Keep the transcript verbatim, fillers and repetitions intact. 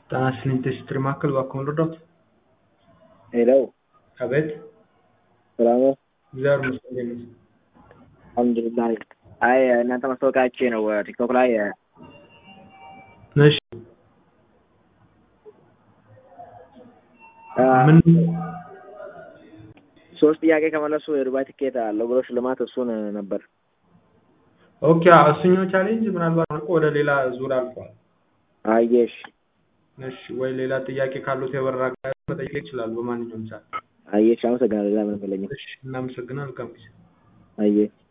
ጤና ይስጥልኝ ቴስትሪ ማዕከል እባክዎን ልርዳዎት? ሄሎ አቤት ሰላም ነው? እግዚአብሔር ይመስገን እንዴት ነዎት? አልሐምዱሊላህ። አይ እናንተ ማስታወቂያ አይቼ ነው ቲክቶክ ላይ። እሺ ምን ሶስት ጥያቄ ከመለሱ የዱባይ ትኬት አለው ብሎ ሽልማት እሱን ነበር። ኦኬ እሱኛው ቻሌንጅ ምናልባት አልቆ ወደ ሌላ ዙር አልፏል። አየሽ እሺ ወይ ሌላ ጥያቄ ካሉት የበረራ ጋር መጠየቅ ይችላሉ በማንኛውም ሰዓት። አየሽ አመሰግናለሁ። ሌላ ምንም የለኝም። እሺ እናመሰግናለን። መልካም ጊዜ። አየሽ